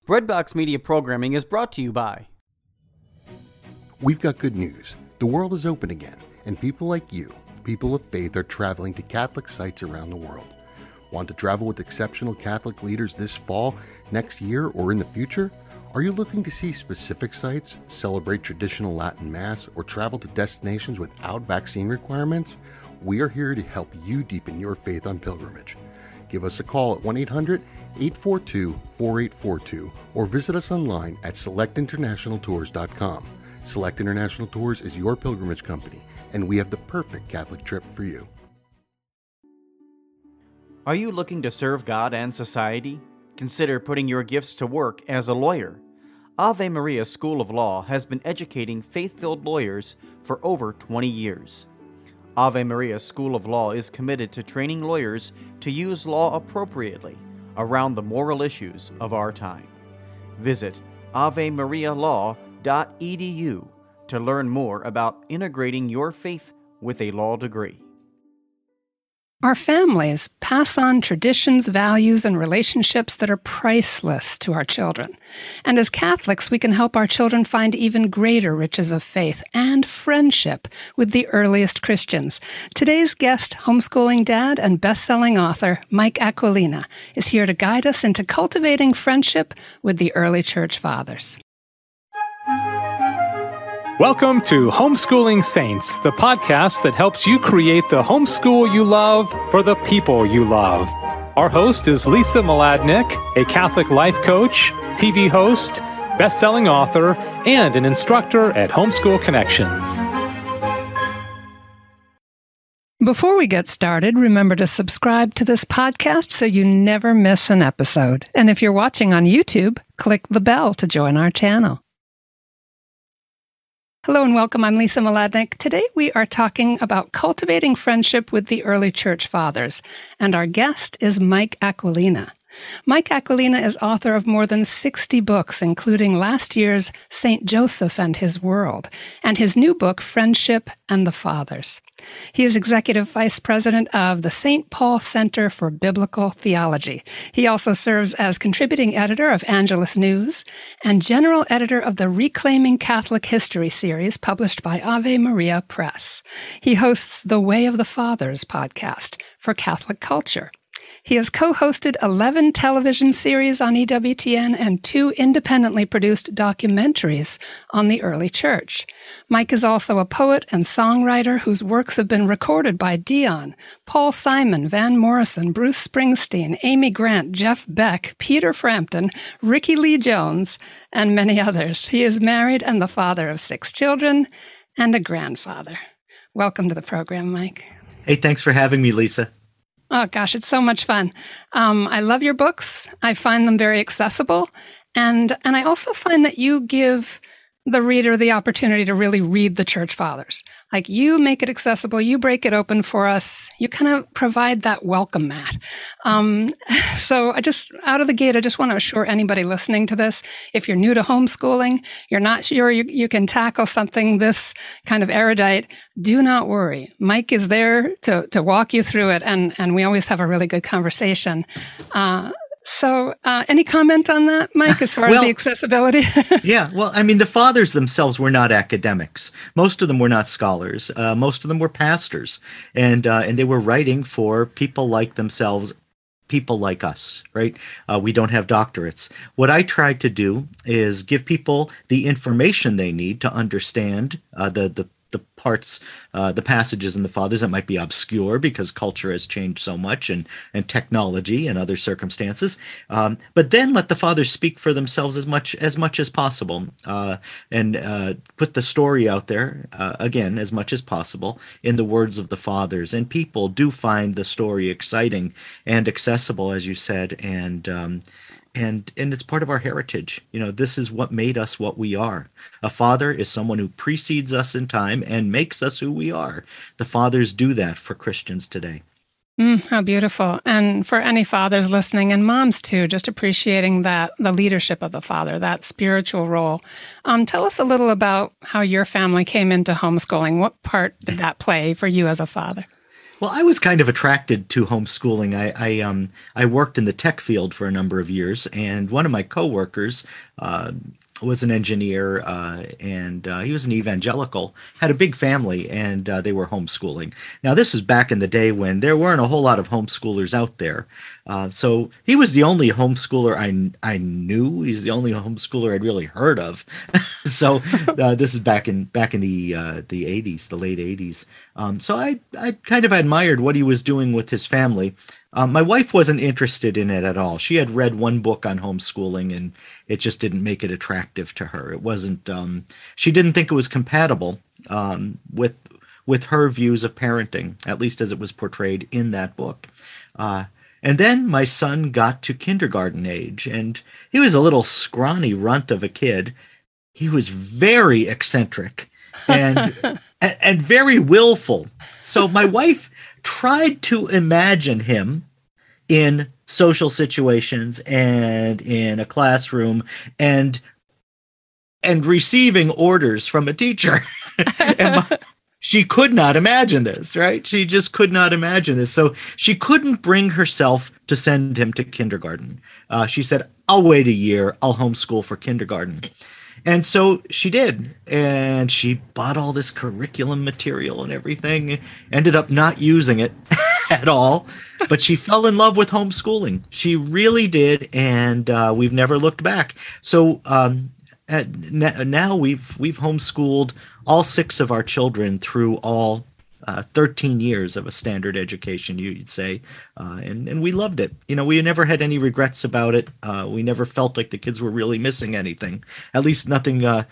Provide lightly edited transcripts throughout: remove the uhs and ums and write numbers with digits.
Breadbox Media programming is brought to you by... We've got good news. The world is open again, and people like you, people of faith, are traveling to Catholic sites around the world. Want to travel with exceptional Catholic leaders this fall, next year, or in the future? Are you looking to see specific sites, celebrate traditional Latin Mass, or travel to destinations without vaccine requirements? We are here to help you deepen your faith on pilgrimage. Give us a call at 1-800-842-4842 or visit us online at selectinternationaltours.com. Select International Tours is your pilgrimage company, and we have the perfect Catholic trip for you. Are you looking to serve God and society? Consider putting your gifts to work as a lawyer. Ave Maria School of Law has been educating faith-filled lawyers for over 20 years. Ave Maria School of Law is committed to training lawyers to use law appropriately around the moral issues of our time. Visit avemarialaw.edu to learn more about integrating your faith with a law degree. Our families pass on traditions, values, and relationships that are priceless to our children. And as Catholics, we can help our children find even greater riches of faith and friendship with the earliest Christians. Today's guest, homeschooling dad and best-selling author Mike Aquilina, is here to guide us into cultivating friendship with the early church fathers. Welcome to Homeschooling Saints, the podcast that helps you create the homeschool you love for the people you love. Our host is Lisa Mladinich, a Catholic life coach, TV host, best-selling author, and an instructor at Homeschool Connections. Before we get started, remember to subscribe to this podcast so you never miss an episode. And if you're watching on YouTube, click the bell to join our channel. Hello and welcome. I'm Lisa Mladinich. Today we are talking about cultivating friendship with the early church fathers, and our guest is Mike Aquilina. Mike Aquilina is author of more than 60 books, including last year's St. Joseph and His World, and his new book, Friendship and the Fathers. He is executive vice president of the St. Paul Center for Biblical Theology. He also serves as contributing editor of Angelus News and general editor of the Reclaiming Catholic History series published by Ave Maria Press. He hosts the Way of the Fathers podcast for Catholic Culture. He has co-hosted 11 television series on EWTN and 2 independently produced documentaries on the early church. Mike is also a poet and songwriter whose works have been recorded by Dion, Paul Simon, Van Morrison, Bruce Springsteen, Amy Grant, Jeff Beck, Peter Frampton, Ricky Lee Jones, and many others. He is married and the father of 6 children and a grandfather. Welcome to the program, Mike. Hey, thanks for having me, Lisa. Oh, gosh, it's so much fun. I love your books. I find them very accessible. And I also find that you give the reader the opportunity to really read the church fathers. Like, you make it accessible. You break it open for us. You kind of provide that welcome mat. So out of the gate, I just want to assure anybody listening to this, if you're new to homeschooling, you're not sure you can tackle something this kind of erudite, do not worry. Mike is there to walk you through it, and we always have a really good conversation. So any comment on that, Mike, as far as the accessibility? Yeah, well, I mean, the fathers themselves were not academics. Most of them were not scholars. Most of them were pastors, and they were writing for people like themselves, people like us, right? We don't have doctorates. What I tried to do is give people the information they need to understand the parts, the passages in the fathers that might be obscure because culture has changed so much and technology and other circumstances. But then let the fathers speak for themselves as much as possible, and put the story out there again as much as possible in the words of the fathers. And people do find the story exciting and accessible, as you said, and it's part of our heritage. You know, this is what made us what we are. A father is someone who precedes us in time and makes us who we are. The fathers do that for Christians today. How beautiful. And for any fathers listening, and moms too, just appreciating that, the leadership of the father, that spiritual role. Tell us a little about how your family came into homeschooling. What part did that play for you as a father? Well, I was kind of attracted to homeschooling. I worked in the tech field for a number of years, and one of my coworkers was an engineer, and he was an evangelical, had a big family, and they were homeschooling. Now, this was back in the day when there weren't a whole lot of homeschoolers out there. So he was the only homeschooler I knew. He's the only homeschooler I'd really heard of. So this is back in the 80s, the late 80s. So I kind of admired what he was doing with his family. My wife wasn't interested in it at all. She had read one book on homeschooling, and it just didn't make it attractive to her. It wasn't. She didn't think it was compatible with her views of parenting, at least as it was portrayed in that book. And then my son got to kindergarten age, and he was a little scrawny runt of a kid. He was very eccentric and and very willful. So my wife tried to imagine him in social situations and in a classroom and receiving orders from a teacher. She could not imagine this, right? She just could not imagine this. So she couldn't bring herself to send him to kindergarten. She said, I'll wait a year. I'll homeschool for kindergarten. And so she did. And she bought all this curriculum material and everything, ended up not using it at all. But she fell in love with homeschooling. She really did. And we've never looked back. So now we've homeschooled all 6 of our children through all 13 years of a standard education, you'd say, and we loved it. You know, we never had any regrets about it. We never felt like the kids were really missing anything. At least nothing that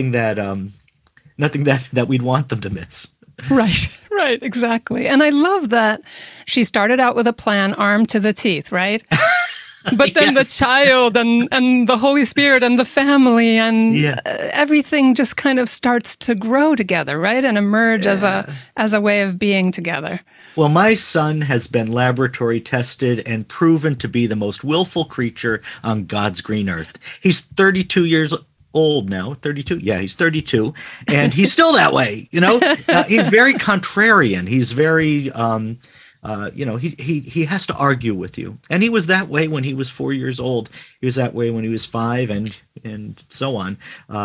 we'd want them to miss. Right, exactly. And I love that she started out with a plan armed to the teeth, right? But then Yes. the child and the Holy Spirit and the family and everything just kind of starts to grow together, right? And emerge as a way of being together. Well, my son has been laboratory tested and proven to be the most willful creature on God's green earth. He's 32 years old now. 32? Yeah, he's 32. And he's still that way, you know? He's very contrarian. He's very... he has to argue with you, and he was that way when he was 4 years old. He was that way when he was 5, and so on.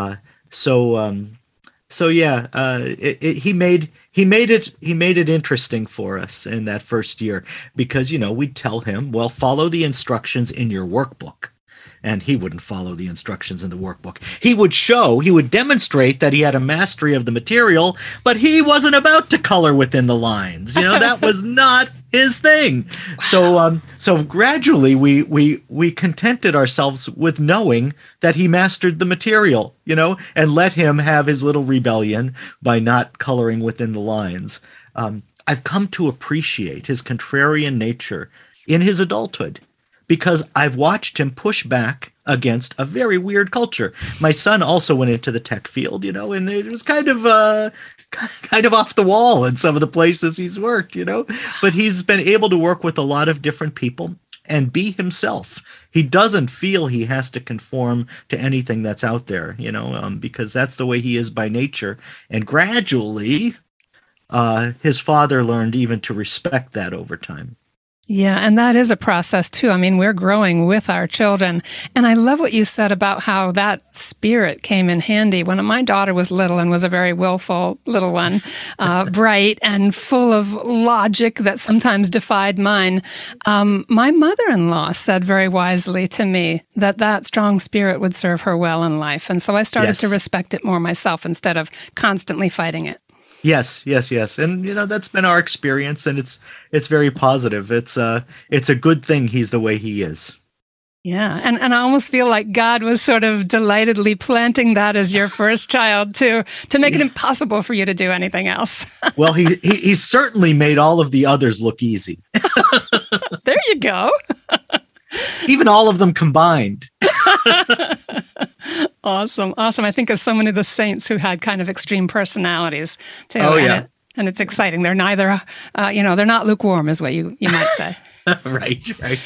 He made it interesting for us in that first year because we'd tell him, well, follow the instructions in your workbook. And he wouldn't follow the instructions in the workbook. He would demonstrate that he had a mastery of the material, but he wasn't about to color within the lines. That was not his thing. Wow. So gradually we contented ourselves with knowing that he mastered the material, and let him have his little rebellion by not coloring within the lines. I've come to appreciate his contrarian nature in his adulthood, because I've watched him push back against a very weird culture. My son also went into the tech field, and it was kind of off the wall in some of the places he's worked, But he's been able to work with a lot of different people and be himself. He doesn't feel he has to conform to anything that's out there, because that's the way he is by nature. And gradually, his father learned even to respect that over time. Yeah, and that is a process too. I mean, we're growing with our children. And I love what you said about how that spirit came in handy when my daughter was little and was a very willful little one, bright and full of logic that sometimes defied mine. My mother-in-law said very wisely to me that strong spirit would serve her well in life. And so I started to respect it more myself instead of constantly fighting it. Yes. And, that's been our experience, and it's very positive. It's a good thing he's the way he is. Yeah. And I almost feel like God was sort of delightedly planting that as your first child to make it impossible for you to do anything else. Well, he certainly made all of the others look easy. There you go. Even all of them combined. Awesome. I think of so many of the saints who had kind of extreme personalities too. Oh, yeah. And it's exciting. They're neither, they're not lukewarm is what you might say. Right.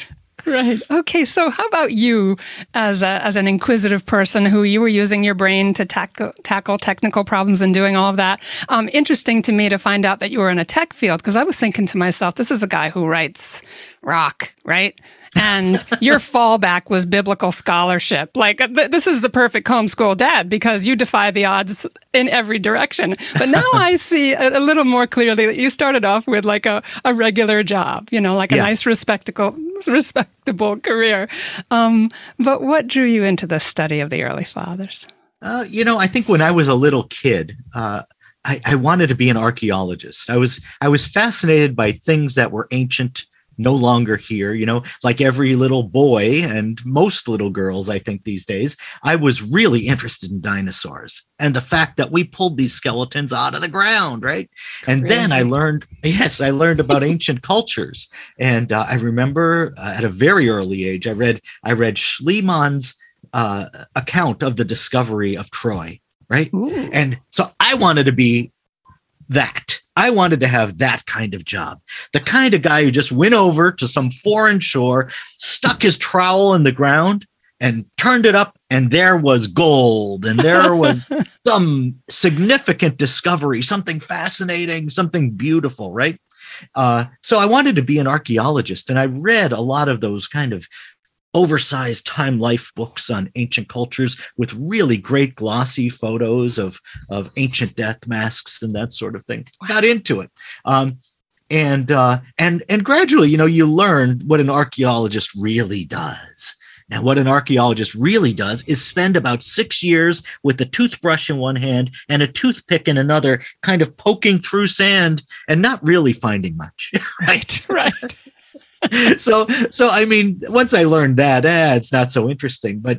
Right. Okay. So how about you as an inquisitive person who you were using your brain to tackle technical problems and doing all of that? Interesting to me to find out that you were in a tech field, because I was thinking to myself, this is a guy who writes rock, right? And your fallback was biblical scholarship. Like, this is the perfect homeschool dad because you defy the odds in every direction. But now I see a little more clearly that you started off with like a regular job, like a nice, respectable career. But what drew you into the study of the early fathers? I think when I was a little kid, I wanted to be an archaeologist. I was fascinated by things that were ancient, no longer here, like every little boy and most little girls, I think these days, I was really interested in dinosaurs and the fact that we pulled these skeletons out of the ground, right? And then I learned about ancient cultures. And I remember at a very early age, I read Schliemann's account of the discovery of Troy, right? Ooh. And so I wanted to be that. I wanted to have that kind of job, the kind of guy who just went over to some foreign shore, stuck his trowel in the ground and turned it up, and there was gold, and there was some significant discovery, something fascinating, something beautiful, right? So I wanted to be an archaeologist, and I read a lot of those kind of oversized Time Life books on ancient cultures with really great glossy photos of ancient death masks and that sort of thing. Got into it. And gradually, you learn what an archaeologist really does. And what an archaeologist really does is spend about 6 years with a toothbrush in one hand and a toothpick in another, kind of poking through sand and not really finding much. Right. So I mean, once I learned that, it's not so interesting. But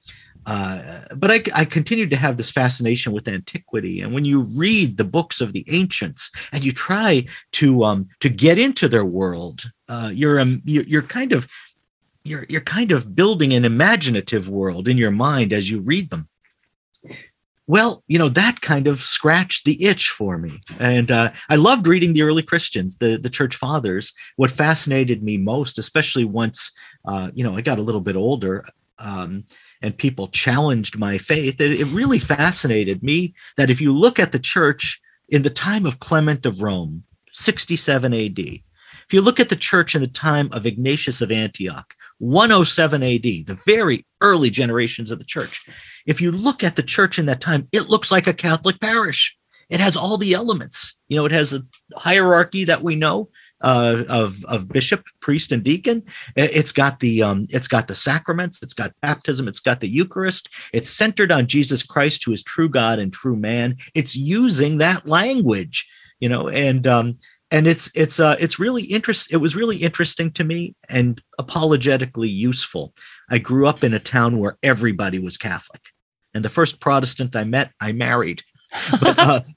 I continued to have this fascination with antiquity, and when you read the books of the ancients and you try to get into their world, you're kind of building an imaginative world in your mind as you read them. Well, that kind of scratched the itch for me. And I loved reading the early Christians, the church fathers. What fascinated me most, especially once, I got a little bit older and people challenged my faith, it really fascinated me that if you look at the church in the time of Clement of Rome, 67 AD, if you look at the church in the time of Ignatius of Antioch, 107 AD, the very early generations of the church. If you look at the church in that time, it looks like a Catholic parish. It has all the elements. It has a hierarchy that we know of bishop, priest, and deacon. It's got the sacraments. It's got baptism. It's got the Eucharist. It's centered on Jesus Christ, who is true God and true man. It's using that language, and it's really interesting. It was really interesting to me and apologetically useful. I grew up in a town where everybody was Catholic, and the first Protestant I met, I married. But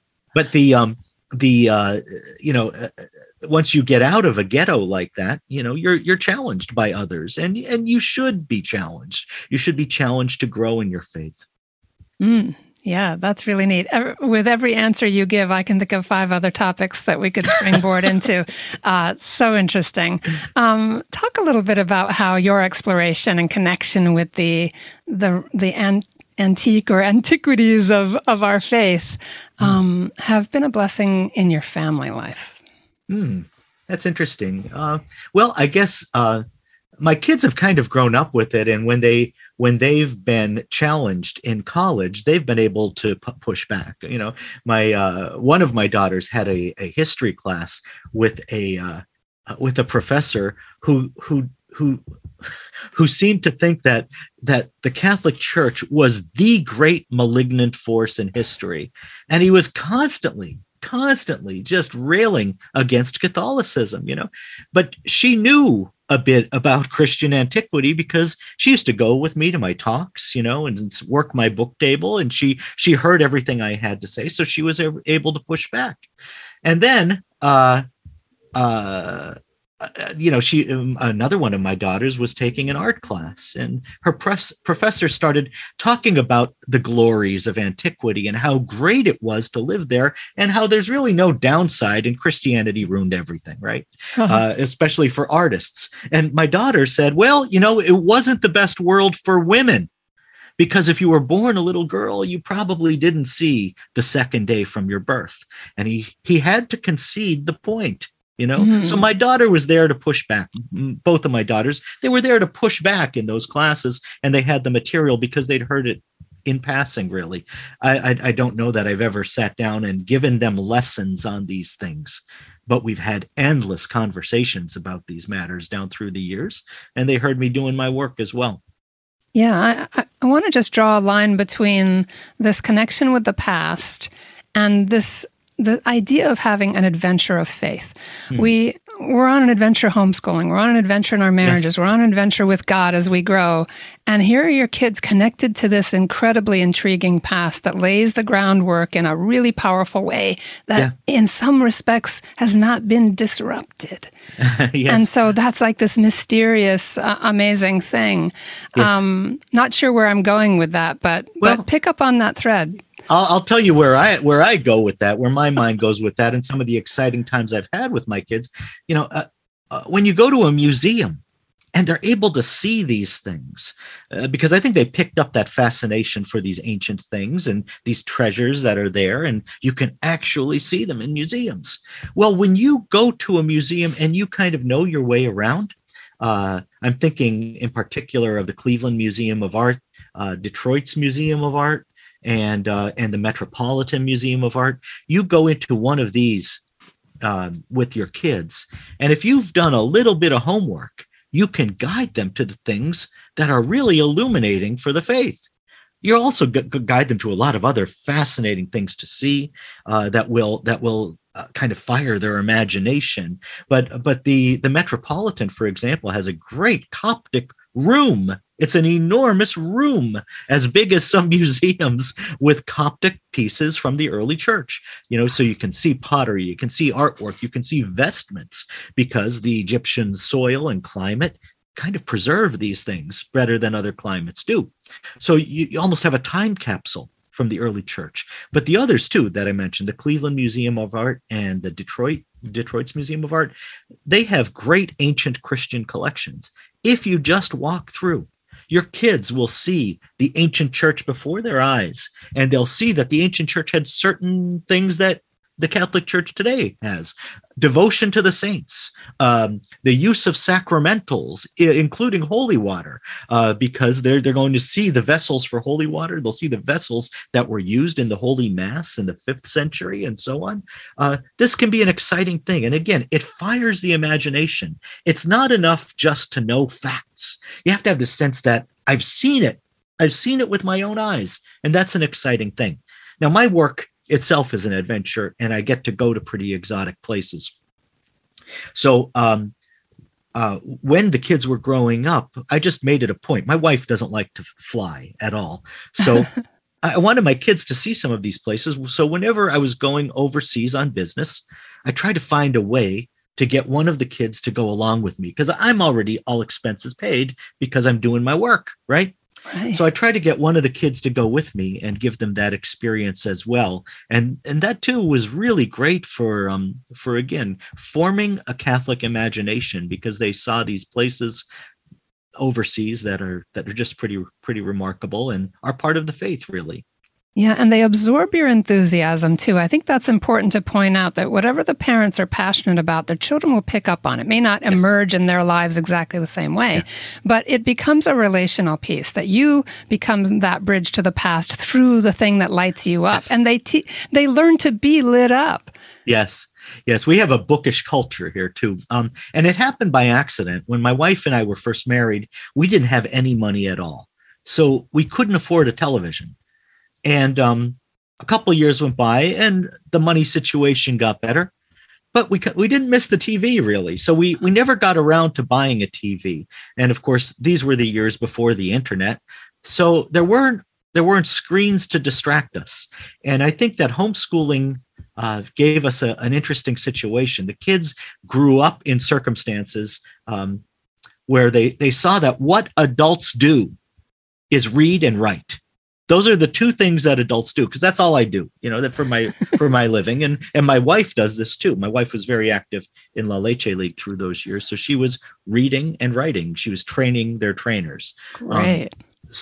once you get out of a ghetto like that, you're challenged by others, and you should be challenged. You should be challenged to grow in your faith. Yeah, that's really neat. With every answer you give, I can think of 5 other topics that we could springboard into. So interesting. Talk a little bit about how your exploration and connection with the antique or antiquities of our faith have been a blessing in your family life. That's interesting. Well, I guess my kids have kind of grown up with it, and when they've been challenged in college, they've been able to push back. My one of my daughters had a history class with a professor who seemed to think that the Catholic Church was the great malignant force in history, and he was constantly just railing against Catholicism. But she knew a bit about Christian antiquity because she used to go with me to my talks, and work my book table, and she heard everything I had to say, so she was able to push back. And then another one of my daughters was taking an art class, and her professor started talking about the glories of antiquity and how great it was to live there, and how there's really no downside, and Christianity ruined everything, right? Especially for artists. And my daughter said, well, it wasn't the best world for women, because if you were born a little girl, you probably didn't see the second day from your birth. And he had to concede the point. So my daughter was there to push back. Both of my daughters, they were there to push back in those classes, and they had the material because they'd heard it in passing, really. I don't know that I've ever sat down and given them lessons on these things, but we've had endless conversations about these matters down through the years, and they heard me doing my work as well. Yeah, I want to just draw a line between this connection with the past and the idea of having an adventure of faith. We're on an adventure homeschooling. We're on an adventure in our marriages. Yes. We're on an adventure with God as we grow. And here are your kids connected to this incredibly intriguing past that lays the groundwork in a really powerful way that in some respects has not been disrupted. Yes. And so that's like this mysterious, amazing thing. Yes. Not sure where I'm going with that, but pick up on that thread. I'll tell you where I go with that, where my mind goes with that, and some of the exciting times I've had with my kids. When you go to a museum and they're able to see these things, because I think they picked up that fascination for these ancient things and these treasures that are there, and you can actually see them in museums. Well, when you go to a museum and you kind of know your way around, I'm thinking in particular of the Cleveland Museum of Art, Detroit's Museum of Art, and the Metropolitan Museum of Art. You go into one of these with your kids, and if you've done a little bit of homework, you can guide them to the things that are really illuminating for the faith. You'll also guide them to a lot of other fascinating things to see that will kind of fire their imagination. But the Metropolitan, for example, has a great Coptic room. It's an enormous room, as big as some museums, with Coptic pieces from the early church. So you can see pottery, you can see artwork, you can see vestments, because the Egyptian soil and climate kind of preserve these things better than other climates do. So you almost have a time capsule from the early church. But the others too that I mentioned, the Cleveland Museum of Art and the Detroit's Museum of Art, they have great ancient Christian collections. If you just walk through, your kids will see the ancient church before their eyes, and they'll see that the ancient church had certain things that the Catholic Church today has. Devotion to the saints, the use of sacramentals, including holy water, because they're going to see the vessels for holy water. They'll see the vessels that were used in the Holy Mass in the 5th century and so on. This can be an exciting thing. And again, it fires the imagination. It's not enough just to know facts. You have to have the sense that I've seen it. I've seen it with my own eyes. And that's an exciting thing. Now, my work itself is an adventure, and I get to go to pretty exotic places. So when the kids were growing up, I just made it a point. My wife doesn't like to fly at all. So I wanted my kids to see some of these places. So whenever I was going overseas on business, I tried to find a way to get one of the kids to go along with me, because I'm already all expenses paid because I'm doing my work, right? Right. So I try to get one of the kids to go with me and give them that experience as well. And that too was really great for again, forming a Catholic imagination, because they saw these places overseas that are just pretty remarkable and are part of the faith, really. Yeah, and they absorb your enthusiasm too. I think that's important to point out, that whatever the parents are passionate about, their children will pick up on it. It may not emerge in their lives exactly the same way, but it becomes a relational piece, that you become that bridge to the past through the thing that lights you up. And they learn to be lit up. Yes. Yes, we have a bookish culture here too. And it happened by accident. When my wife and I were first married, we didn't have any money at all. So we couldn't afford a television. And a couple of years went by, and the money situation got better, but we didn't miss the TV, really. So we never got around to buying a TV. And of course, these were the years before the internet, so there weren't screens to distract us. And I think that homeschooling gave us an interesting situation. The kids grew up in circumstances where they saw that what adults do is read and write. Those are the two things that adults do, because that's all I do, that for my living. And my wife does this too. My wife was very active in La Leche League through those years. So she was reading and writing. She was training their trainers. Great.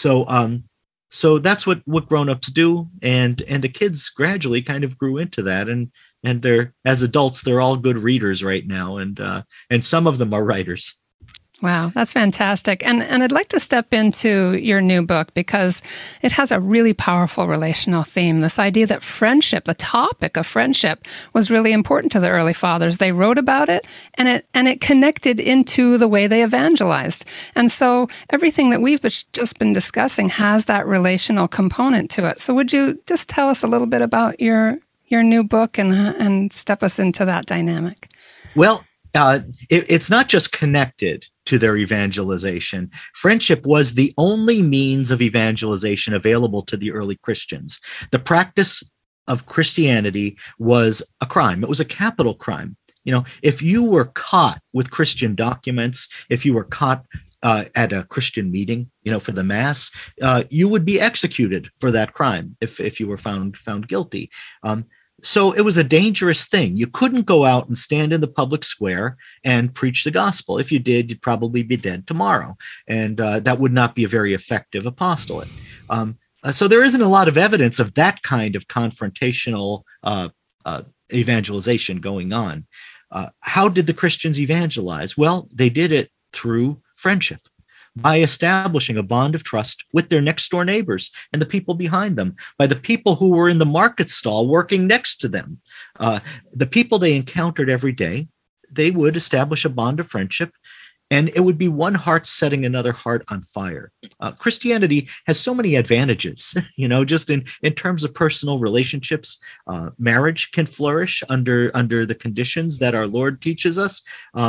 So that's what grown-ups do. And the kids gradually kind of grew into that. And they're, as adults, they're all good readers right now. And some of them are writers. Wow, that's fantastic. And I'd like to step into your new book because it has a really powerful relational theme. This idea that friendship, the topic of friendship, was really important to the early fathers. They wrote about it and it connected into the way they evangelized. And so everything that we've just been discussing has that relational component to it. So would you just tell us a little bit about your new book and step us into that dynamic? Well, it's not just connected to their evangelization. Friendship was the only means of evangelization available to the early Christians. The practice of Christianity was a crime. It was a capital crime. If you were caught with Christian documents, if you were caught at a Christian meeting, for the mass, you would be executed for that crime if you were found guilty. So it was a dangerous thing. You couldn't go out and stand in the public square and preach the gospel. If you did, you'd probably be dead tomorrow. And that would not be a very effective apostolate. So there isn't a lot of evidence of that kind of confrontational evangelization going on. How did the Christians evangelize? Well, they did it through friendship, by establishing a bond of trust with their next door neighbors and the people behind them, by the people who were in the market stall working next to them. The people they encountered every day, they would establish a bond of friendship, and it would be one heart setting another heart on fire. Christianity has so many advantages, just in terms of personal relationships. Marriage can flourish under the conditions that our Lord teaches us.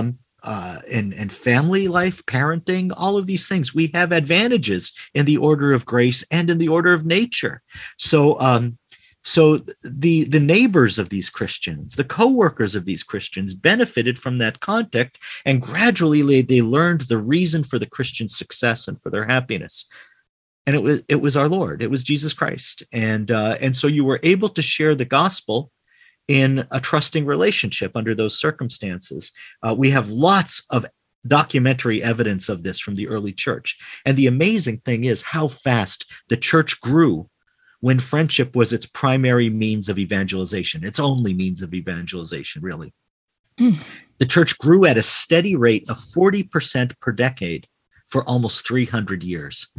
And family life, parenting, all of these things. We have advantages in the order of grace and in the order of nature. So the neighbors of these Christians, the co-workers of these Christians benefited from that contact, and gradually they learned the reason for the Christian success and for their happiness. And it was our Lord. It was Jesus Christ. And so you were able to share the gospel in a trusting relationship under those circumstances. We have lots of documentary evidence of this from the early church. And the amazing thing is how fast the church grew when friendship was its primary means of evangelization, its only means of evangelization, really. The church grew at a steady rate of 40% per decade for almost 300 years.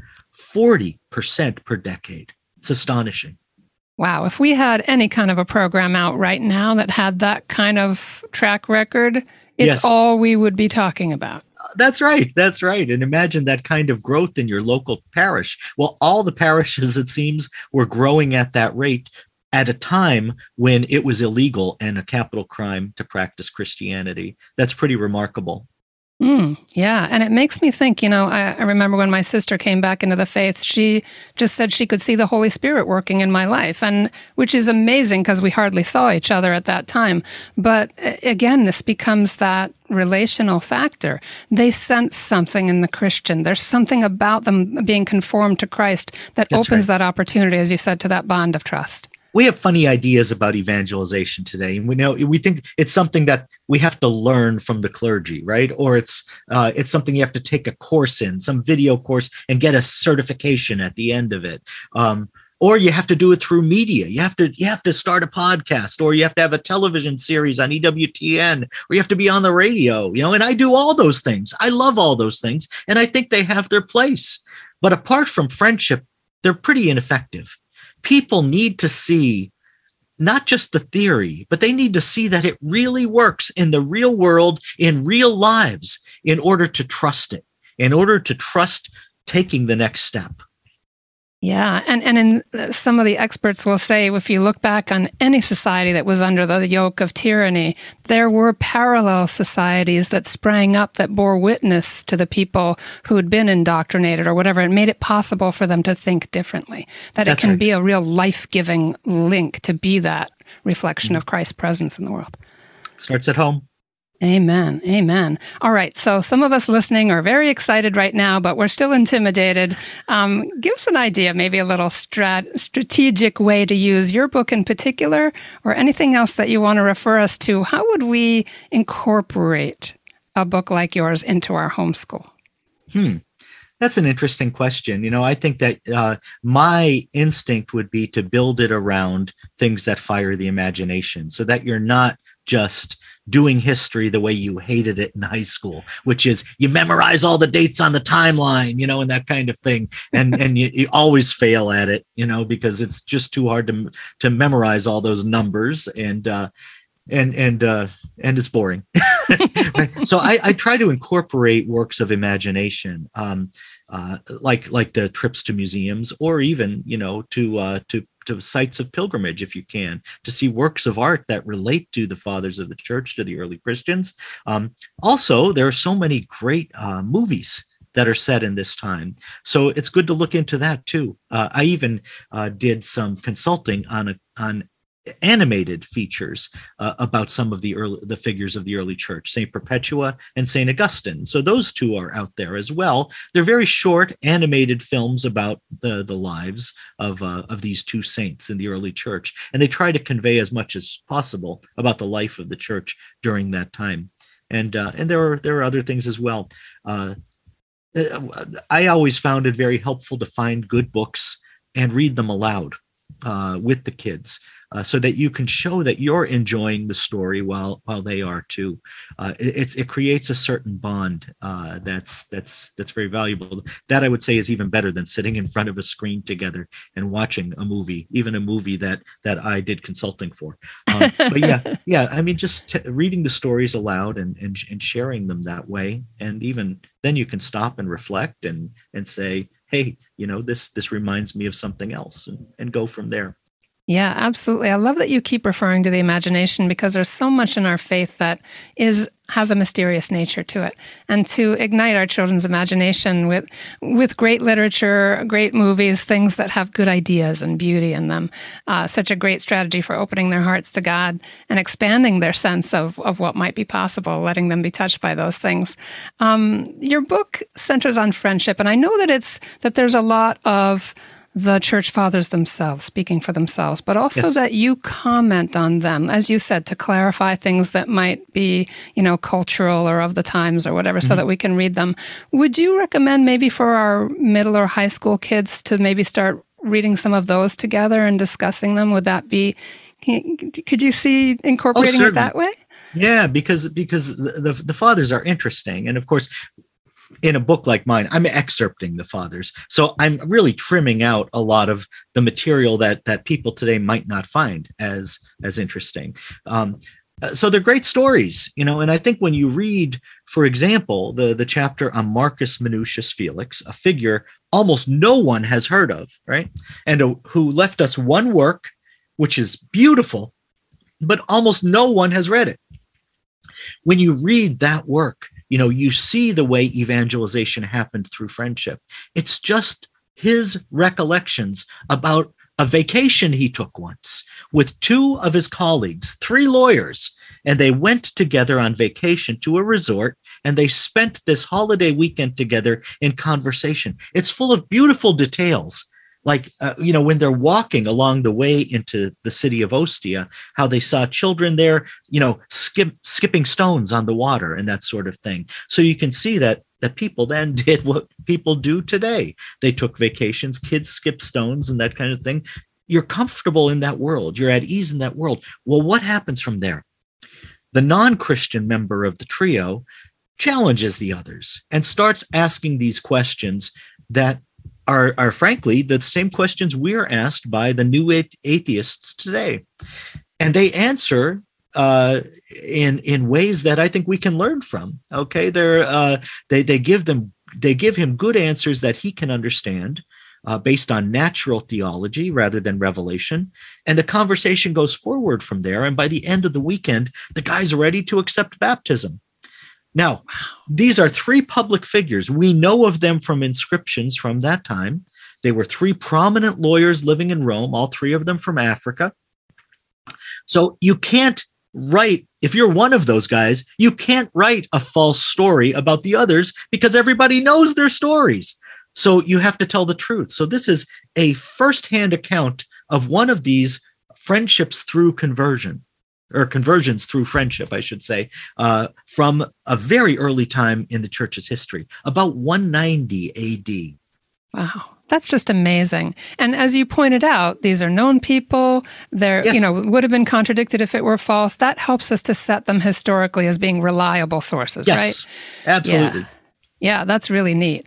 40% per decade. It's astonishing. Wow. If we had any kind of a program out right now that had that kind of track record, it's Yes. all we would be talking about. That's right. That's right. And imagine that kind of growth in your local parish. Well, all the parishes, it seems, were growing at that rate at a time when it was illegal and a capital crime to practice Christianity. That's pretty remarkable. Yeah. And it makes me think, I remember when my sister came back into the faith, she just said she could see the Holy Spirit working in my life, and which is amazing because we hardly saw each other at that time. But again, this becomes that relational factor. They sense something in the Christian. There's something about them being conformed to Christ that That's opens right. that opportunity, as you said, to that bond of trust. We have funny ideas about evangelization today. And we think it's something that we have to learn from the clergy, right? Or it's something you have to take a course in, some video course, and get a certification at the end of it. Or you have to do it through media. You have to start a podcast, or you have to have a television series on EWTN, or you have to be on the radio, and I do all those things. I love all those things, and I think they have their place. But apart from friendship, they're pretty ineffective. People need to see not just the theory, but they need to see that it really works in the real world, in real lives, in order to trust it, in order to trust taking the next step. Yeah, and some of the experts will say if you look back on any society that was under the yoke of tyranny, there were parallel societies that sprang up that bore witness to the people who had been indoctrinated or whatever. It made it possible for them to think differently, that That's it can right. be a real life-giving link to be that reflection of Christ's presence in the world. Starts at home. Amen. Amen. All right. So some of us listening are very excited right now, but we're still intimidated. Give us an idea, maybe a little strategic way to use your book in particular, or anything else that you want to refer us to. How would we incorporate a book like yours into our homeschool? That's an interesting question. I think that my instinct would be to build it around things that fire the imagination, so that you're not just doing history the way you hated it in high school, which is you memorize all the dates on the timeline, and that kind of thing. And you always fail at it, because it's just too hard to memorize all those numbers, and it's boring. Right? So I try to incorporate works of imagination, like the trips to museums, or even, to sites of pilgrimage, if you can, to see works of art that relate to the fathers of the church, to the early Christians. Also, there are so many great movies that are set in this time, so it's good to look into that too. I even did some consulting on animated features about some of the figures of the early church, St. Perpetua and St. Augustine. So those two are out there as well. They're very short animated films about the lives of these two saints in the early church, and they try to convey as much as possible about the life of the church during that time. And there are other things as well. I always found it very helpful to find good books and read them aloud with the kids, so that you can show that you're enjoying the story while they are too. It creates a certain bond that's very valuable. That, I would say, is even better than sitting in front of a screen together and watching a movie, even a movie that I did consulting for. But yeah. I mean, just reading the stories aloud and sharing them that way, and even then you can stop and reflect and say, hey, this reminds me of something else, and go from there. Yeah, absolutely. I love that you keep referring to the imagination, because there's so much in our faith that has a mysterious nature to it. And to ignite our children's imagination with great literature, great movies, things that have good ideas and beauty in them, such a great strategy for opening their hearts to God and expanding their sense of what might be possible, letting them be touched by those things. Your book centers on friendship, and I know that there's a lot of the church fathers themselves speaking for themselves, but also Yes. that you comment on them, as you said, to clarify things that might be, cultural or of the times or whatever, so that we can read them. Would you recommend maybe for our middle or high school kids to maybe start reading some of those together and discussing them? Would that be, could you see incorporating it that way? Yeah, because the fathers are interesting. And of course, in a book like mine, I'm excerpting the fathers. So I'm really trimming out a lot of the material that people today might not find as interesting. So they're great stories, and I think when you read, for example, the chapter on Marcus Minucius Felix, a figure almost no one has heard of, right? And who left us one work, which is beautiful, but almost no one has read it. When you read that work, you see the way evangelization happened through friendship. It's just his recollections about a vacation he took once with two of his colleagues, 3 lawyers, and they went together on vacation to a resort, and they spent this holiday weekend together in conversation. It's full of beautiful details. Like, when they're walking along the way into the city of Ostia, how they saw children there, skipping stones on the water and that sort of thing. So you can see that people then did what people do today. They took vacations, kids skip stones and that kind of thing. You're comfortable in that world. You're at ease in that world. Well, what happens from there? The non-Christian member of the trio challenges the others and starts asking these questions that are frankly the same questions we're asked by the new atheists today. And they answer in ways that I think we can learn from. Okay, they give him good answers that he can understand, based on natural theology rather than revelation. And the conversation goes forward from there. And by the end of the weekend, the guy's ready to accept baptism. Now, these are three public figures. We know of them from inscriptions from that time. They were three prominent lawyers living in Rome, all three of them from Africa. So you can't write, if you're one of those guys, you can't write a false story about the others because everybody knows their stories. So you have to tell the truth. So this is a firsthand account of one of these friendships through conversion, or conversions through friendship, I should say, from a very early time in the church's history, about 190 AD. Wow. That's just amazing. And as you pointed out, these are known people. They're, Yes. would have been contradicted if it were false. That helps us to set them historically as being reliable sources, right? Yes, absolutely. Yeah, that's really neat.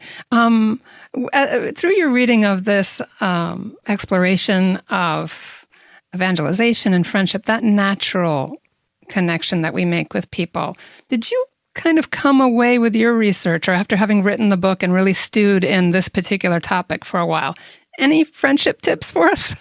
Through your reading of this exploration of evangelization and friendship, that natural connection that we make with people, did you kind of come away with your research, or after having written the book and really stewed in this particular topic for a while, any friendship tips for us?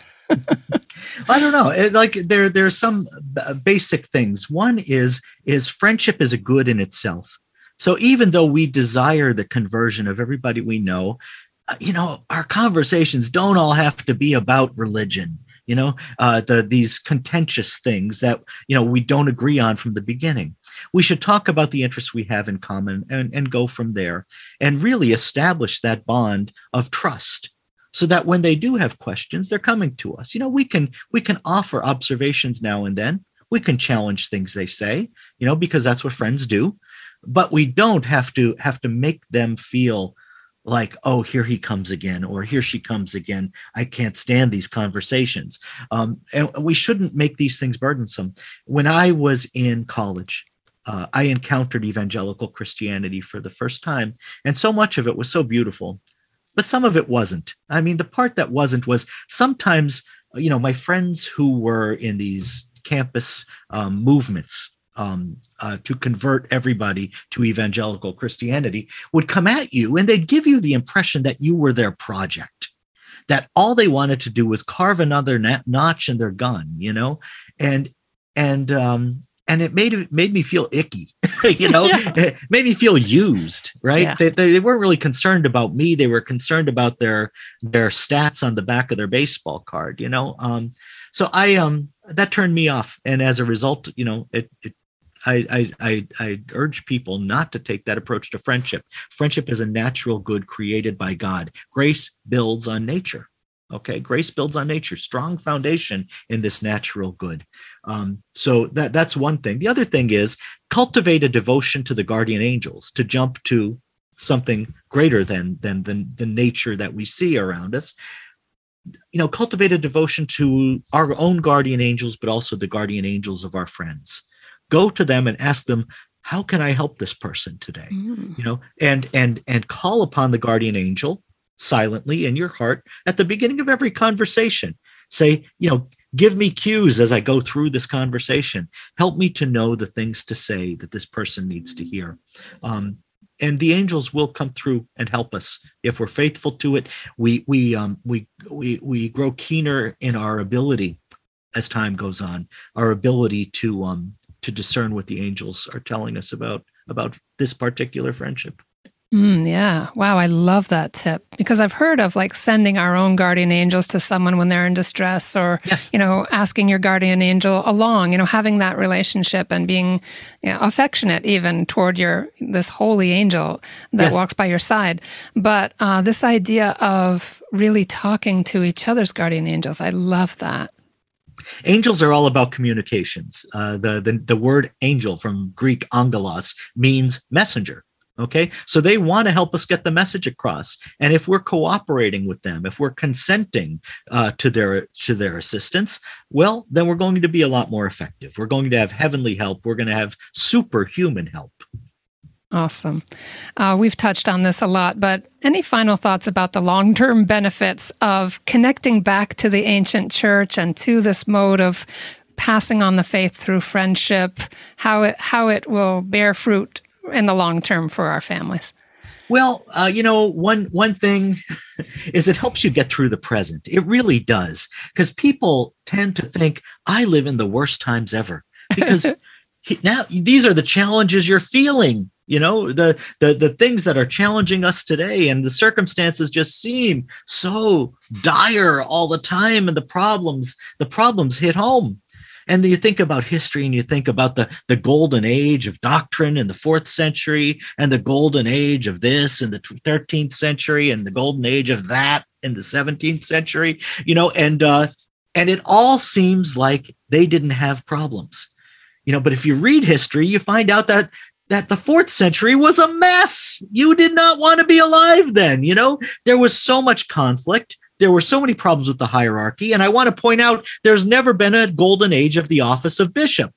I don't know. There's some basic things. One is friendship is a good in itself. So even though we desire the conversion of everybody we know, our conversations don't all have to be about religion. These contentious things that, we don't agree on from the beginning. We should talk about the interests we have in common and go from there and really establish that bond of trust so that when they do have questions, they're coming to us. We can offer observations now and then. We can challenge things they say, because that's what friends do. But we don't have to make them feel like, oh, here he comes again, or here she comes again. I can't stand these conversations. And we shouldn't make these things burdensome. When I was in college, I encountered evangelical Christianity for the first time. And so much of it was so beautiful, but some of it wasn't. I mean, the part that wasn't was sometimes, my friends who were in these campus movements, to convert everybody to evangelical Christianity would come at you and they'd give you the impression that you were their project, that all they wanted to do was carve another notch in their gun, and it made me feel icky, It made me feel used, right? Yeah. They weren't really concerned about me. They were concerned about their stats on the back of their baseball card, So that turned me off. And as a result, I urge people not to take that approach to friendship. Friendship is a natural good created by God. Grace builds on nature. Okay, grace builds on nature. Strong foundation in this natural good. So that's one thing. The other thing is cultivate a devotion to the guardian angels, to jump to something greater than the nature that we see around us. Cultivate a devotion to our own guardian angels, but also the guardian angels of our friends. Go to them and ask them, how can I help this person today? And call upon the guardian angel silently in your heart at the beginning of every conversation. Say, give me cues as I go through this conversation. Help me to know the things to say that this person needs to hear. And the angels will come through and help us if we're faithful to it. We grow keener in our ability as time goes on, our ability to discern what the angels are telling us about this particular friendship. Yeah. Wow. I love that tip, because I've heard of sending our own guardian angels to someone when they're in distress, or, yes. Asking your guardian angel along, having that relationship and being affectionate even toward this holy angel that yes. walks by your side. But this idea of really talking to each other's guardian angels, I love that. Angels are all about communications. The word angel from Greek angelos means messenger. Okay, so they want to help us get the message across. And if we're cooperating with them, if we're consenting to their assistance, well, then we're going to be a lot more effective. We're going to have heavenly help. We're going to have superhuman help. Awesome. We've touched on this a lot, but any final thoughts about the long-term benefits of connecting back to the ancient church and to this mode of passing on the faith through friendship, how it will bear fruit in the long term for our families? Well, one thing is it helps you get through the present. It really does, because people tend to think I live in the worst times ever because now these are the challenges you're feeling. The things that are challenging us today, and the circumstances just seem so dire all the time, and the problems hit home. And then you think about history, and you think about the golden age of doctrine in the 4th century, and the golden age of this in the 13th century, and the golden age of that in the 17th century, and it all seems like they didn't have problems, but if you read history, you find out that the 4th century was a mess. You did not want to be alive then. There was so much conflict. There were so many problems with the hierarchy. And I want to point out there's never been a golden age of the office of bishop.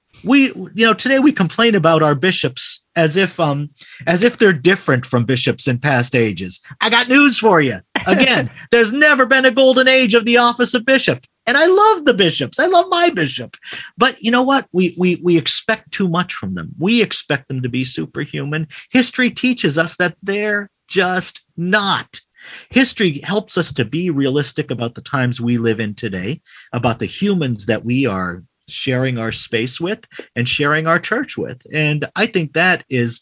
Today we complain about our bishops as if they're different from bishops in past ages. I got news for you. Again, there's never been a golden age of the office of bishop. And I love the bishops. I love my bishop. But you know what? We expect too much from them. We expect them to be superhuman. History teaches us that they're just not. History helps us to be realistic about the times we live in today, about the humans that we are sharing our space with and sharing our church with. And I think that is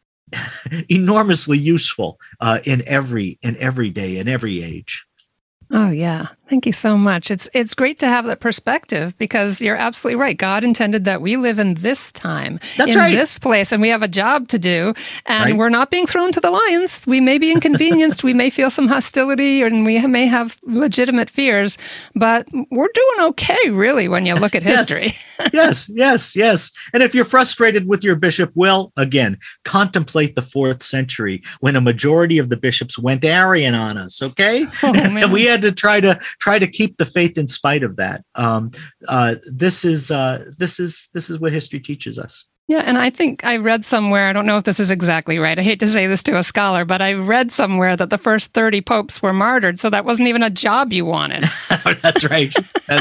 enormously useful in every day, in every age. Oh, yeah. Thank you so much. It's great to have that perspective, because you're absolutely right. God intended that we live in this time, this place, and we have a job to do, and we're not being thrown to the lions. We may be inconvenienced. We may feel some hostility, and we may have legitimate fears, but we're doing okay, really, when you look at history. Yes. And if you're frustrated with your bishop, well, again, contemplate the 4th century when a majority of the bishops went Arian on us, okay? And we had to try to keep the faith in spite of that. This is what history teaches us. Yeah, and I think I read somewhere, I don't know if this is exactly right, I hate to say this to a scholar, but I read somewhere that the first 30 popes were martyred, so that wasn't even a job you wanted. That's right.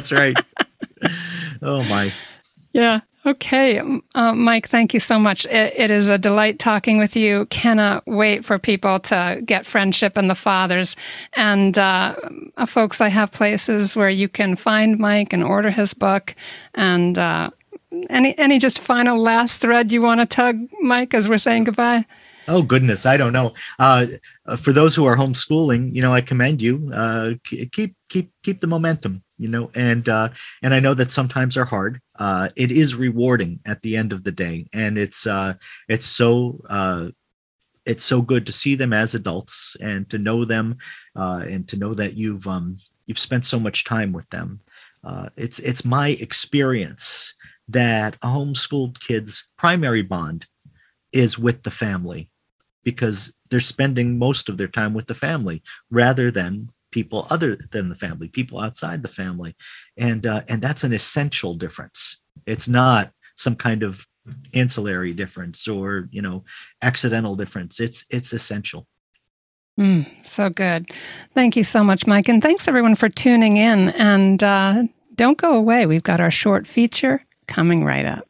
Oh, my. Yeah. Okay. Mike, thank you so much. It is a delight talking with you. Cannot wait for people to get Friendship and the Fathers. And folks, I have places where you can find Mike and order his book. And any just final last thread you want to tug, Mike, as we're saying goodbye? Oh, goodness. I don't know. For those who are homeschooling, I commend you. Keep the momentum, and I know that sometimes are hard. It is rewarding at the end of the day. And it's so good to see them as adults and to know them, and to know that you've spent so much time with them. It's my experience that a homeschooled kid's primary bond is with the family, because they're spending most of their time with the family rather than people other than the family, people outside the family. And that's an essential difference. It's not some kind of ancillary difference or, accidental difference. It's essential. So good. Thank you so much, Mike. And thanks everyone for tuning in. And don't go away. We've got our short feature coming right up.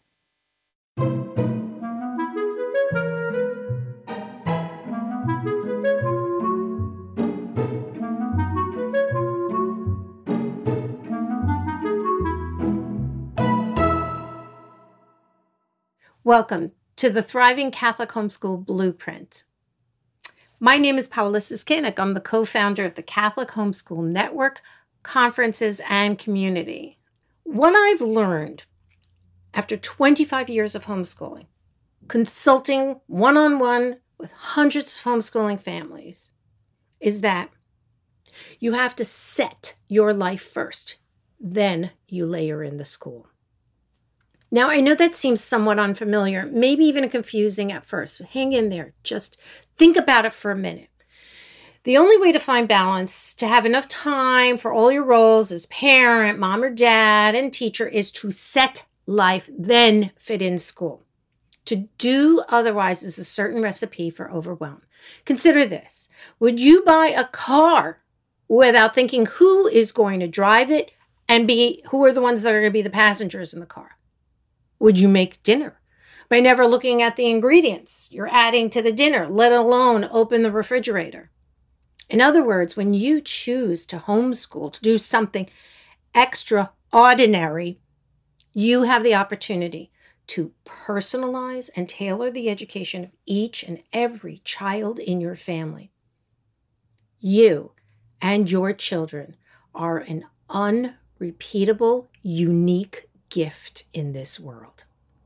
Welcome to the Thriving Catholic Homeschool Blueprint. My name is Paula Siskinik. I'm the co-founder of the Catholic Homeschool Network, Conferences, and Community. What I've learned after 25 years of homeschooling, consulting one-on-one with hundreds of homeschooling families, is that you have to set your life first, then you layer in the school. Now, I know that seems somewhat unfamiliar, maybe even confusing at first. Hang in there. Just think about it for a minute. The only way to find balance, to have enough time for all your roles as parent, mom or dad, and teacher, is to set life, then fit in school. To do otherwise is a certain recipe for overwhelm. Consider this. Would you buy a car without thinking who is going to drive it and who are the ones that are going to be the passengers in the car? Would you make dinner by never looking at the ingredients you're adding to the dinner, let alone open the refrigerator. In other words, when you choose to homeschool, to do something extraordinary, you have the opportunity to personalize and tailor the education of each and every child in your family. You and your children are an unrepeatable, unique gift in this world.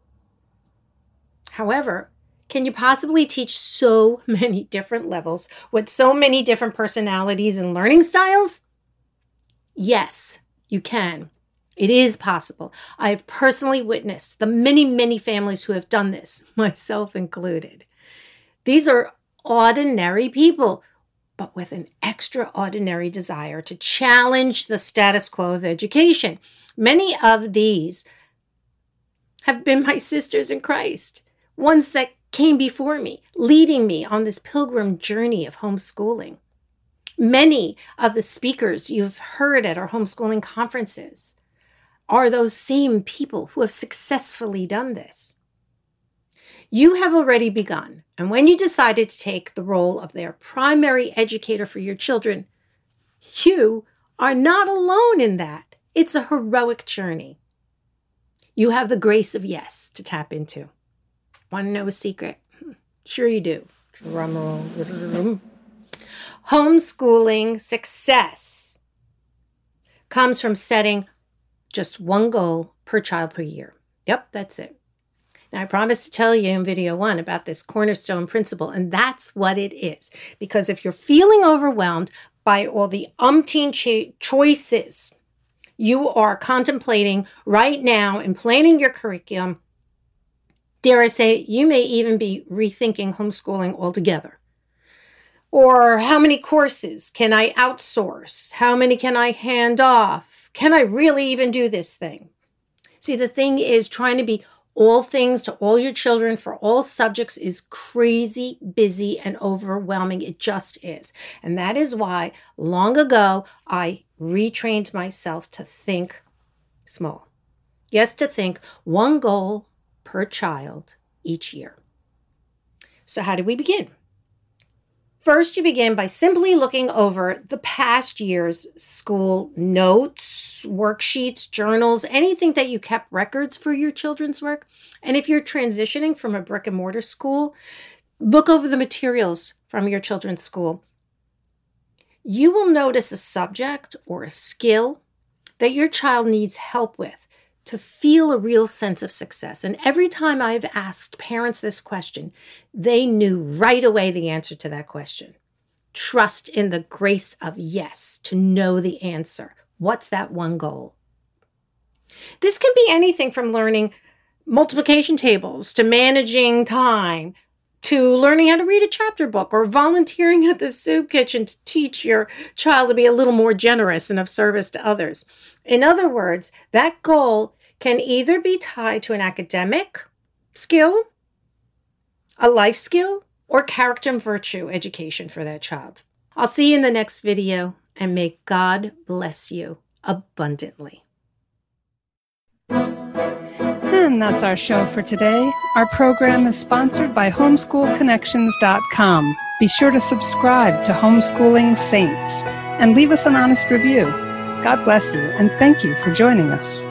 However, can you possibly teach so many different levels with so many different personalities and learning styles? Yes, you can. It is possible. I have personally witnessed the many, many families who have done this, myself included. These are ordinary people, but with an extraordinary desire to challenge the status quo of education. Many of these have been my sisters in Christ, ones that came before me, leading me on this pilgrim journey of homeschooling. Many of the speakers you've heard at our homeschooling conferences are those same people who have successfully done this. You have already begun, and when you decided to take the role of their primary educator for your children, you are not alone in that. It's a heroic journey. You have the grace of yes to tap into. Want to know a secret? Sure you do. Drum roll. Homeschooling success comes from setting just one goal per child per year. Yep, that's it. Now, I promised to tell you in video 1 about this cornerstone principle, and that's what it is. Because if you're feeling overwhelmed by all the umpteen choices you are contemplating right now in planning your curriculum, dare I say, you may even be rethinking homeschooling altogether. Or how many courses can I outsource? How many can I hand off? Can I really even do this thing? See, the thing is, trying to be all things to all your children for all subjects is crazy, busy, and overwhelming. It just is. And that is why long ago, I retrained myself to think small. Yes, to think one goal per child each year. So how do we begin? First, you begin by simply looking over the past year's school notes, worksheets, journals, anything that you kept records for your children's work. And if you're transitioning from a brick and mortar school, look over the materials from your children's school. You will notice a subject or a skill that your child needs help with to feel a real sense of success. And every time I've asked parents this question, they knew right away the answer to that question. Trust in the grace of yes to know the answer. What's that one goal? This can be anything from learning multiplication tables to managing time to learning how to read a chapter book or volunteering at the soup kitchen to teach your child to be a little more generous and of service to others. In other words, that goal can either be tied to an academic skill, a life skill, or character and virtue education for that child. I'll see you in the next video, and may God bless you abundantly. And that's our show for today. Our program is sponsored by homeschoolconnections.com. Be sure to subscribe to Homeschooling Saints and leave us an honest review. God bless you, and thank you for joining us.